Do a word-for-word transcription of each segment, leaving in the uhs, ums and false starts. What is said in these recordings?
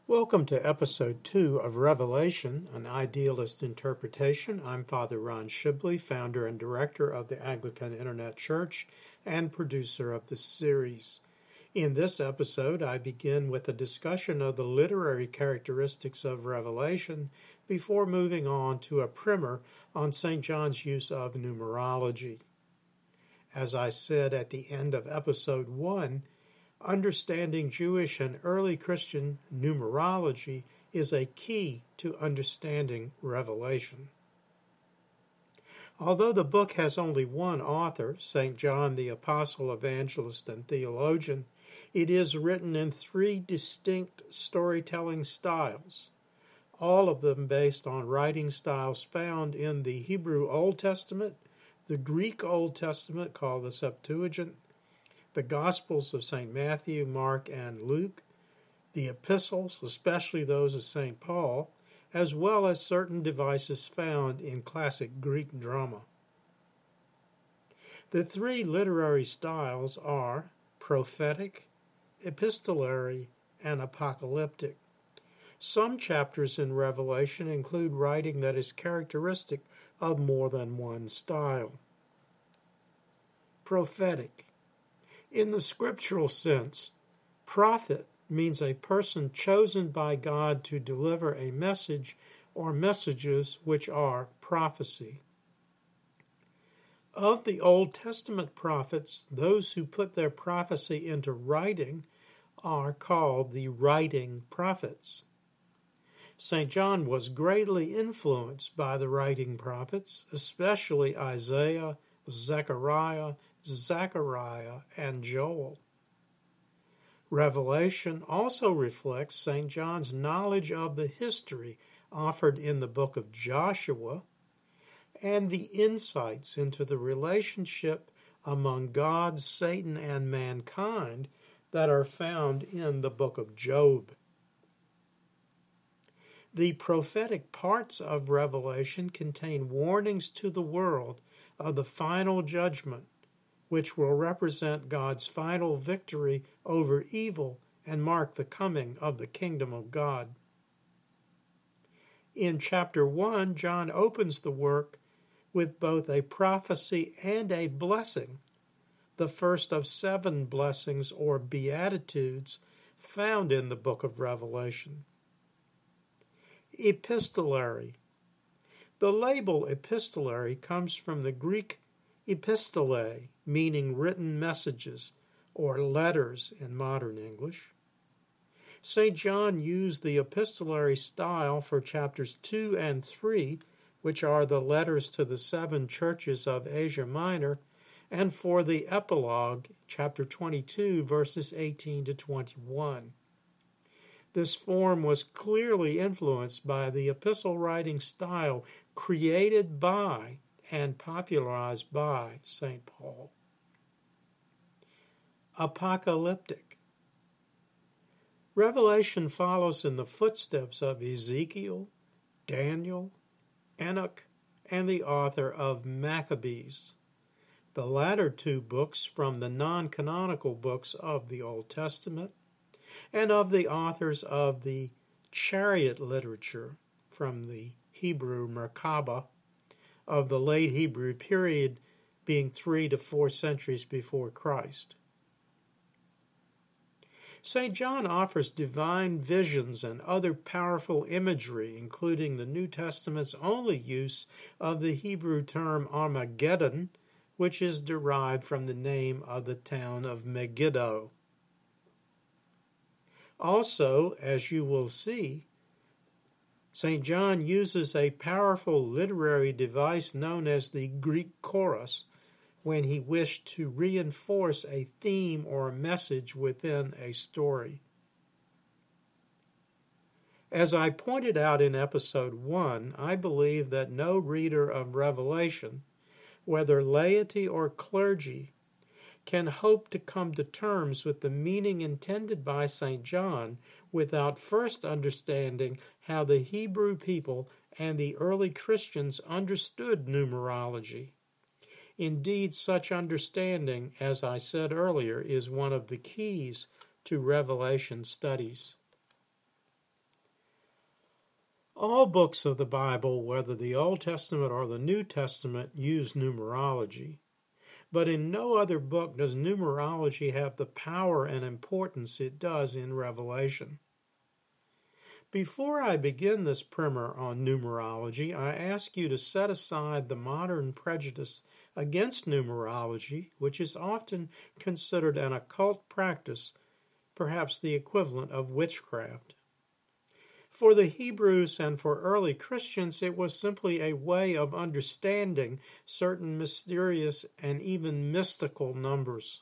Welcome to episode two of Revelation, an idealist interpretation. I'm Father Ron Shibley, founder and director of the Anglican Internet Church and producer of the series. In this episode, I begin with a discussion of the literary characteristics of Revelation before moving on to a primer on Saint John's use of numerology. As I said at the end of episode one, understanding Jewish and early Christian numerology is a key to understanding Revelation. Although the book has only one author, Saint John the Apostle, Evangelist, and Theologian, it is written in three distinct storytelling styles, all of them based on writing styles found in the Hebrew Old Testament, the Greek Old Testament called the Septuagint, the Gospels of Saint Matthew, Mark, and Luke, the epistles, especially those of Saint Paul, as well as certain devices found in classic Greek drama. The three literary styles are prophetic, epistolary, and apocalyptic. Some chapters in Revelation include writing that is characteristic of more than one style. Prophetic. In the scriptural sense, prophet means a person chosen by God to deliver a message or messages which are prophecy. Of the Old Testament prophets, those who put their prophecy into writing are called the writing prophets. Saint John was greatly influenced by the writing prophets, especially Isaiah, Zechariah, Zechariah, and Joel. Revelation also reflects Saint John's knowledge of the history offered in the book of Joshua and the insights into the relationship among God, Satan, and mankind that are found in the book of Job. The prophetic parts of Revelation contain warnings to the world of the final judgment, which will represent God's final victory over evil and mark the coming of the kingdom of God. In chapter one, John opens the work with both a prophecy and a blessing, the first of seven blessings or beatitudes found in the book of Revelation. Epistolary. The label epistolary comes from the Greek epistolae, meaning written messages, or letters in modern English. Saint John used the epistolary style for chapters two and three, which are the letters to the seven churches of Asia Minor, and for the epilogue, chapter twenty-two, verses eighteen to twenty-one. This form was clearly influenced by the epistle writing style created by and popularized by Saint Paul. Apocalyptic. Revelation follows in the footsteps of Ezekiel, Daniel, Enoch, and the author of Maccabees, the latter two books from the non-canonical books of the Old Testament, and of the authors of the chariot literature from the Hebrew Merkabah, of the late Hebrew period being three to four centuries before Christ. Saint John offers divine visions and other powerful imagery, including the New Testament's only use of the Hebrew term Armageddon, which is derived from the name of the town of Megiddo. Also, as you will see, Saint John uses a powerful literary device known as the Greek chorus when he wished to reinforce a theme or message within a story. As I pointed out in episode one, I believe that no reader of Revelation, whether laity or clergy, can hope to come to terms with the meaning intended by Saint John without first understanding how the Hebrew people and the early Christians understood numerology. Indeed, such understanding, as I said earlier, is one of the keys to Revelation studies. All books of the Bible, whether the Old Testament or the New Testament, use numerology. But in no other book does numerology have the power and importance it does in Revelation. Before I begin this primer on numerology, I ask you to set aside the modern prejudice against numerology, which is often considered an occult practice, perhaps the equivalent of witchcraft. For the Hebrews and for early Christians, it was simply a way of understanding certain mysterious and even mystical numbers.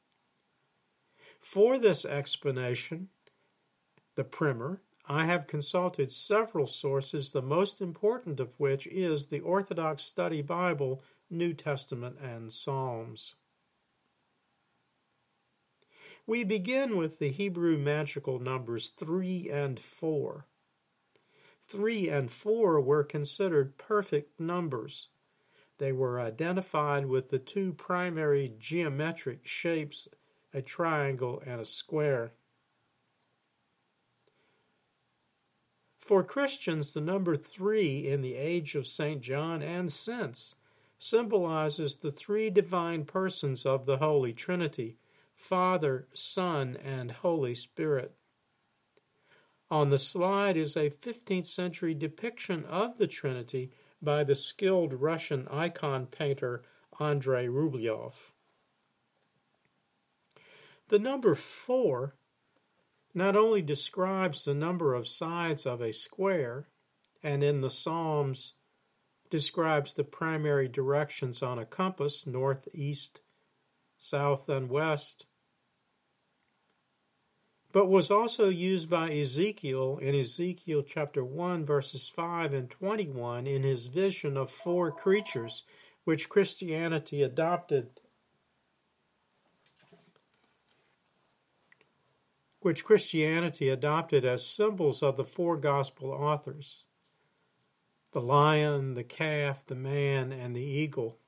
For this explanation, the primer, I have consulted several sources, the most important of which is the Orthodox Study Bible, New Testament, and Psalms. We begin with the Hebrew magical numbers three and four. Three and four were considered perfect numbers. They were identified with the two primary geometric shapes, a triangle and a square. For Christians, the number three in the age of Saint John and since symbolizes the three divine persons of the Holy Trinity, Father, Son, and Holy Spirit. On the slide is a fifteenth century depiction of the Trinity by the skilled Russian icon painter Andrei Rublev. The number four not only describes the number of sides of a square, and in the Psalms describes the primary directions on a compass, north, east, south, and west, but was also used by Ezekiel in Ezekiel chapter one, verses five and twenty-one in his vision of four creatures, which Christianity adopted which Christianity adopted as symbols of the four gospel authors: the lion, the calf, the man, and the eagle.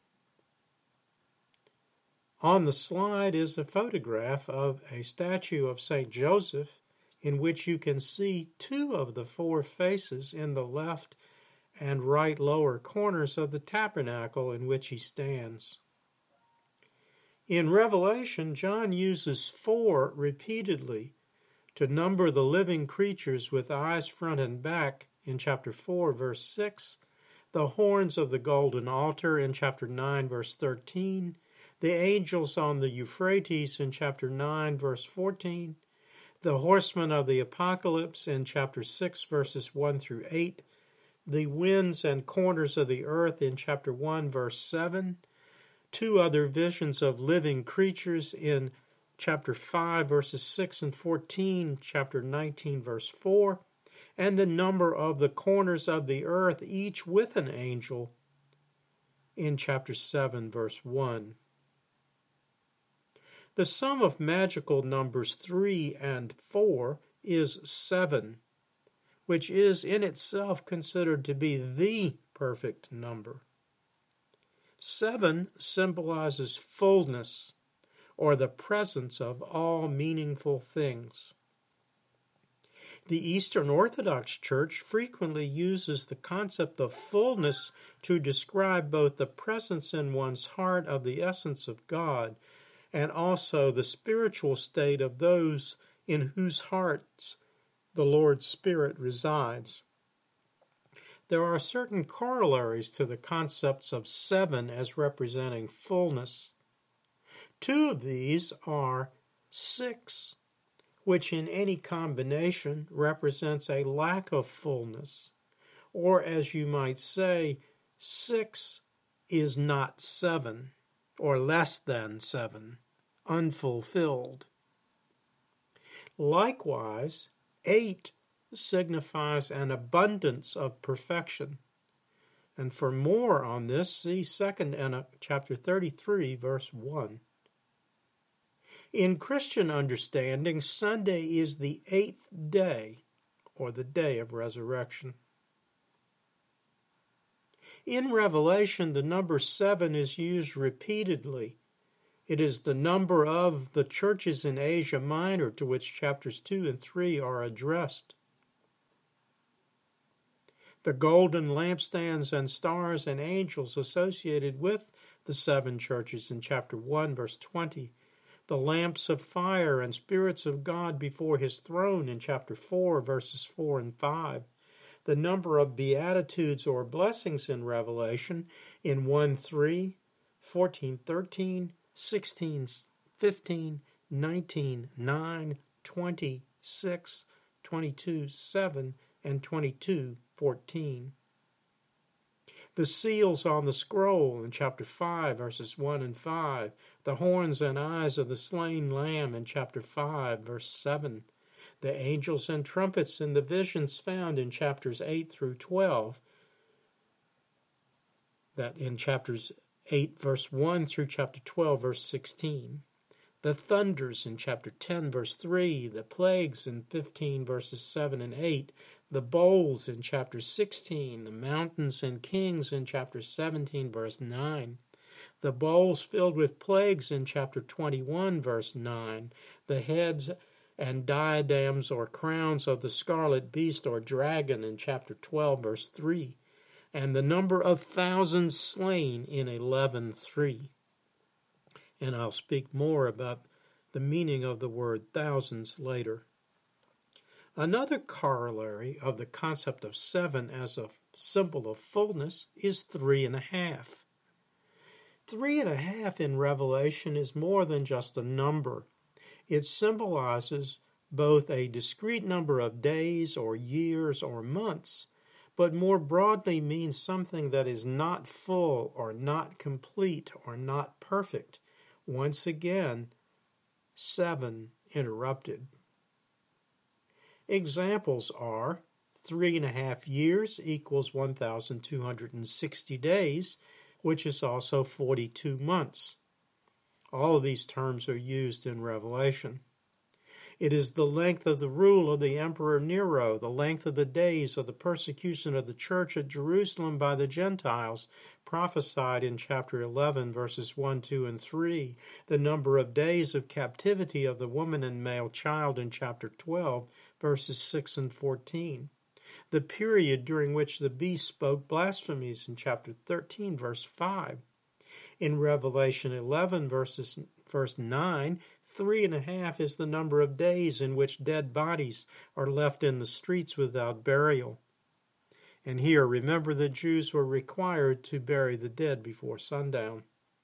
On the slide is a photograph of a statue of Saint Joseph in which you can see two of the four faces in the left and right lower corners of the tabernacle in which he stands. In Revelation, John uses four repeatedly to number the living creatures with eyes front and back in chapter four, verse six, the horns of the golden altar in chapter nine, verse thirteen, the angels on the Euphrates in chapter nine, verse fourteen, the horsemen of the apocalypse in chapter six, verses one through eight, the winds and corners of the earth in chapter one, verse seven, two other visions of living creatures in chapter five, verses six and fourteen, chapter nineteen, verse four, and the number of the corners of the earth, each with an angel, in chapter seven, verse one. The sum of magical numbers three and four is seven, which is in itself considered to be the perfect number. Seven symbolizes fullness, or the presence of all meaningful things. The Eastern Orthodox Church frequently uses the concept of fullness to describe both the presence in one's heart of the essence of God and also the spiritual state of those in whose hearts the Lord's Spirit resides. There are certain corollaries to the concepts of seven as representing fullness. Two of these are six, which in any combination represents a lack of fullness, or as you might say, six is not seven, or less than seven, unfulfilled. Likewise, eight signifies an abundance of perfection. And for more on this, see Second Enoch chapter thirty-three, verse one. In Christian understanding, Sunday is the eighth day, or the day of resurrection. In Revelation, the number seven is used repeatedly. It is the number of the churches in Asia Minor to which chapters two and three are addressed. The golden lampstands and stars and angels associated with the seven churches in chapter one, verse twenty. The lamps of fire and spirits of God before his throne in chapter four, verses four and five. The number of beatitudes or blessings in Revelation in one three, fourteen thirteen, sixteen fifteen, nineteen nine, twenty six, twenty-two seven, and twenty-two fourteen. The seals on the scroll in chapter five, verses one and five. The horns and eyes of the slain lamb in chapter five, verse seven. The angels and trumpets in the visions found in chapters eight through twelve. That in chapters eight, verse one through chapter twelve, verse sixteen. The thunders in chapter ten, verse three. The plagues in fifteen, verses seven and eight. The bowls in chapter sixteen. The mountains and kings in chapter seventeen, verse nine. The bowls filled with plagues in chapter twenty-one, verse nine. The heads and diadems or crowns of the scarlet beast or dragon in chapter twelve, verse three. And the number of thousands slain in eleven three. And I'll speak more about the meaning of the word thousands later. Another corollary of the concept of seven as a symbol of fullness is three and a half. Three and a half in Revelation is more than just a number. It symbolizes both a discrete number of days or years or months, but more broadly means something that is not full or not complete or not perfect. Once again, seven interrupted. Examples are three and a half years equals one thousand two hundred sixty days, which is also forty-two months. All of these terms are used in Revelation. It is the length of the rule of the Emperor Nero, the length of the days of the persecution of the church at Jerusalem by the Gentiles, prophesied in chapter eleven, verses one, two, and three, the number of days of captivity of the woman and male child in chapter twelve, verses six and fourteen, the period during which the beast spoke blasphemies in chapter thirteen, verse five. In Revelation eleven, verses, verse nine, three and a half is the number of days in which dead bodies are left in the streets without burial. And here, remember, the Jews were required to bury the dead before sundown.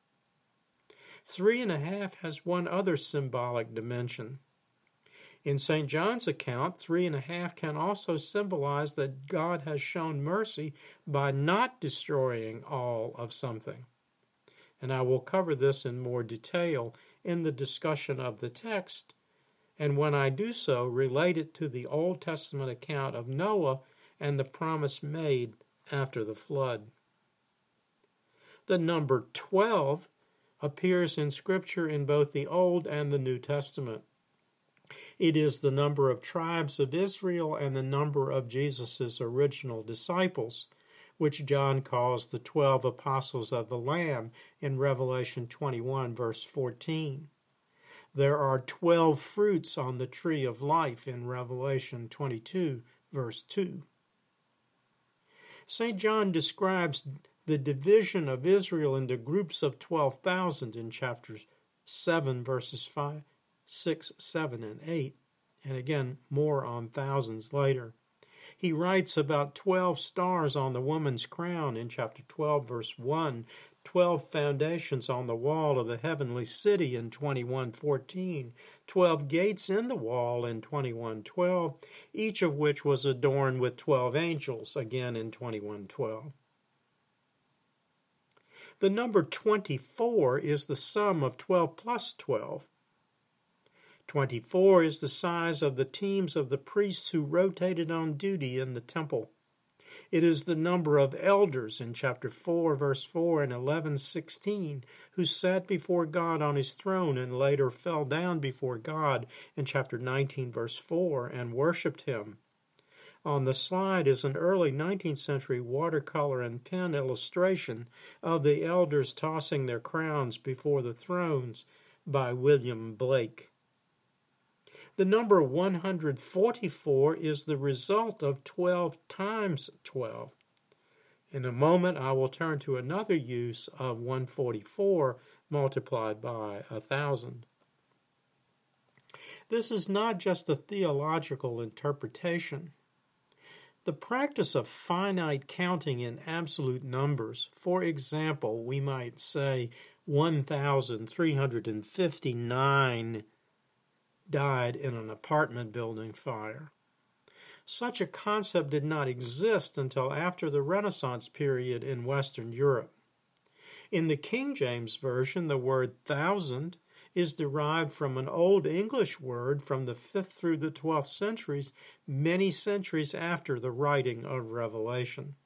Three and a half has one other symbolic dimension. In Saint John's account, three and a half can also symbolize that God has shown mercy by not destroying all of something. And I will cover this in more detail in the discussion of the text, and when I do so, relate it to the Old Testament account of Noah and the promise made after the flood. The number twelve appears in Scripture in both the Old and the New Testament. It is the number of tribes of Israel and the number of Jesus' original disciples, which John calls the twelve apostles of the Lamb in Revelation twenty-one, verse fourteen. There are twelve fruits on the tree of life in Revelation twenty-two, verse two. Saint John describes the division of Israel into groups of twelve thousand in chapters seven, verses five, six, seven, and eight, and again more on thousands later. He writes about twelve stars on the woman's crown in chapter twelve, verse one, twelve foundations on the wall of the heavenly city in twenty-one fourteen, twelve gates in the wall in twenty-one twelve, each of which was adorned with twelve angels, again in twenty-one twelve. The number twenty-four is the sum of twelve plus twelve. twenty-four is the size of the teams of the priests who rotated on duty in the temple. It is the number of elders in chapter four, verse four and eleven sixteen, who sat before God on his throne and later fell down before God in chapter nineteen, verse four, and worshipped him. On the slide is an early nineteenth century watercolor and pen illustration of the elders tossing their crowns before the thrones by William Blake. The number one hundred forty-four is the result of twelve times twelve. In a moment, I will turn to another use of one hundred forty-four multiplied by one thousand. This is not just a theological interpretation. The practice of finite counting in absolute numbers, for example, we might say one thousand three hundred fifty-nine died in an apartment building fire. Such a concept did not exist until after the Renaissance period in Western Europe. In the King James Version, the word thousand is derived from an Old English word from the fifth through the twelfth centuries, many centuries after the writing of Revelation.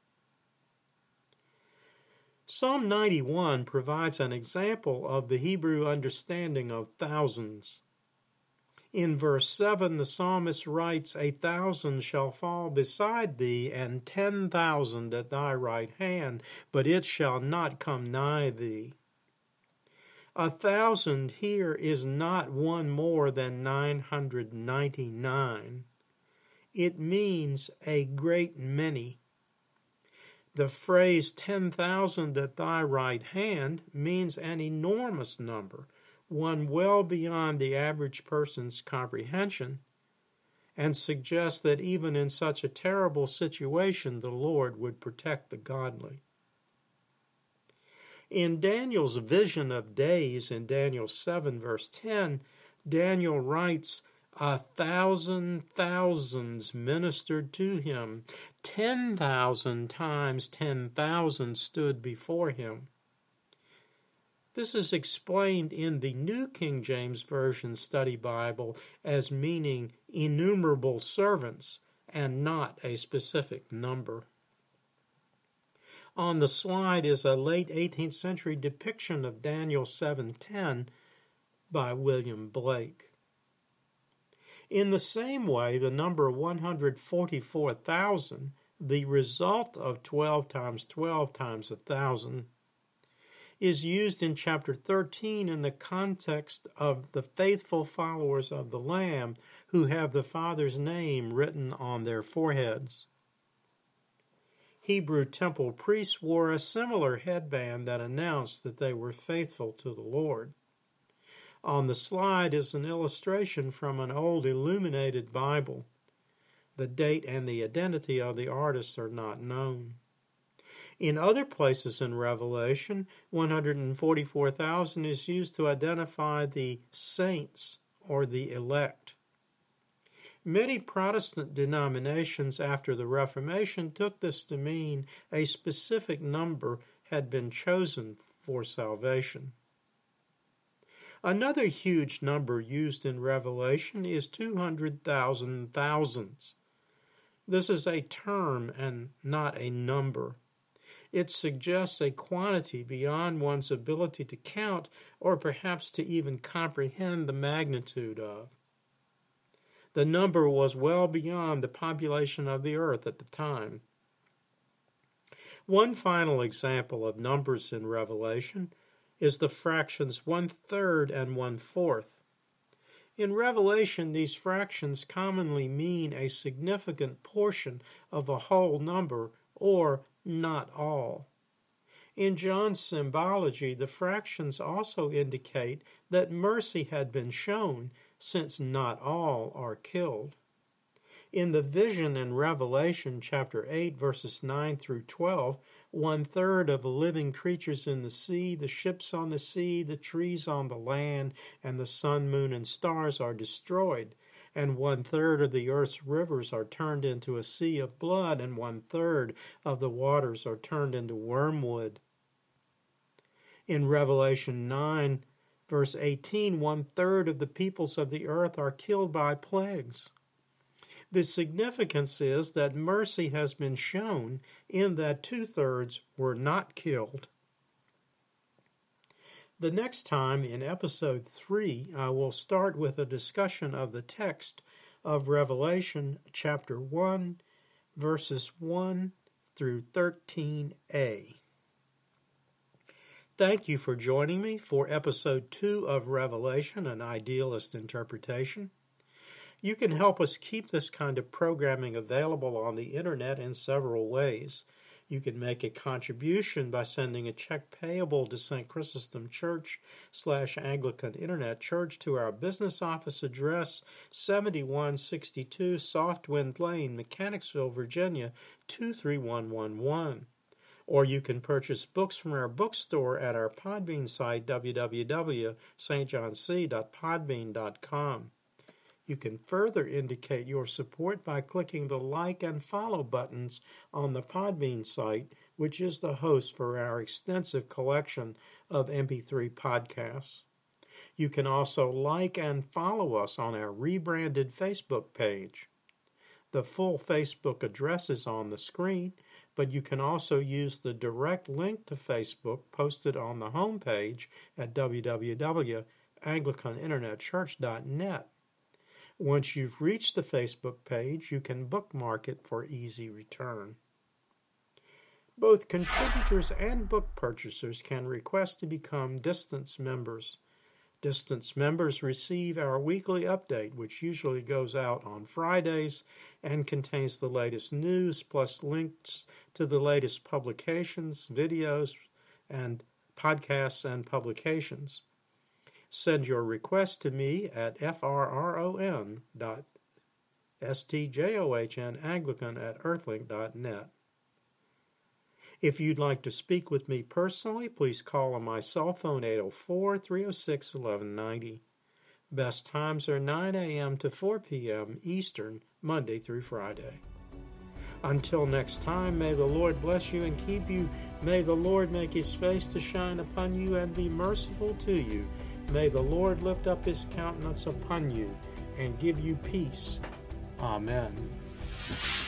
Psalm ninety-one provides an example of the Hebrew understanding of thousands. In verse seven, the psalmist writes, "A thousand shall fall beside thee, and ten thousand at thy right hand, but it shall not come nigh thee." A thousand here is not one more than nine hundred ninety-nine. It means a great many. The phrase ten thousand at thy right hand means an enormous number, one well beyond the average person's comprehension, and suggests that even in such a terrible situation, the Lord would protect the godly. In Daniel's vision of days in Daniel seven, verse ten, Daniel writes, "A thousand thousands ministered to him. Ten thousand times ten thousand stood before him." This is explained in the New King James Version Study Bible as meaning innumerable servants and not a specific number. On the slide is a late eighteenth century depiction of Daniel seven ten by William Blake. In the same way, the number one hundred forty-four thousand, the result of twelve times twelve times one thousand, is used in chapter thirteen in the context of the faithful followers of the Lamb who have the Father's name written on their foreheads. Hebrew temple priests wore a similar headband that announced that they were faithful to the Lord. On the slide is an illustration from an old illuminated Bible. The date and the identity of the artist are not known. In other places in Revelation, one hundred forty-four thousand is used to identify the saints or the elect. Many Protestant denominations after the Reformation took this to mean a specific number had been chosen for salvation. Another huge number used in Revelation is two hundred thousand thousands. This is a term and not a number. It suggests a quantity beyond one's ability to count or perhaps to even comprehend the magnitude of. The number was well beyond the population of the earth at the time. One final example of numbers in Revelation is the fractions one-third and one-fourth. In Revelation, these fractions commonly mean a significant portion of a whole number or not all. In John's symbology, the fractions also indicate that mercy had been shown, since not all are killed. In the vision in Revelation chapter eight, verses nine through twelve, one-third of the living creatures in the sea, the ships on the sea, the trees on the land, and the sun, moon, and stars are destroyed, and one-third of the earth's rivers are turned into a sea of blood, and one-third of the waters are turned into wormwood. In Revelation nine, verse eighteen, one-third of the peoples of the earth are killed by plagues. The significance is that mercy has been shown in that two-thirds were not killed. The next time, in episode three, I will start with a discussion of the text of Revelation chapter one, verses one through thirteen a. Thank you for joining me for episode two of Revelation, an Idealist Interpretation. You can help us keep this kind of programming available on the internet in several ways. You can make a contribution by sending a check payable to Saint Chrysostom Church slash Anglican Internet Church to our business office address, seventy-one sixty-two Softwind Lane, Mechanicsville, Virginia, two three one one one. Or you can purchase books from our bookstore at our Podbean site, w w w dot s t john c dot podbean dot com. You can further indicate your support by clicking the like and follow buttons on the Podbean site, which is the host for our extensive collection of M P three podcasts. You can also like and follow us on our rebranded Facebook page. The full Facebook address is on the screen, but you can also use the direct link to Facebook posted on the homepage at w w w dot anglican internet church dot net. Once you've reached the Facebook page, you can bookmark it for easy return. Both contributors and book purchasers can request to become Distance members. Distance members receive our weekly update, which usually goes out on Fridays and contains the latest news plus links to the latest publications, videos, and podcasts and publications. Send your request to me at fron dot stjohn at earthlink dot net. If you'd like to speak with me personally, please call on my cell phone eight oh four, three oh six, eleven ninety. Best times are nine a.m. to four p.m. Eastern, Monday through Friday. Until next time, may the Lord bless you and keep you. May the Lord make his face to shine upon you and be merciful to you. May the Lord lift up his countenance upon you and give you peace. Amen.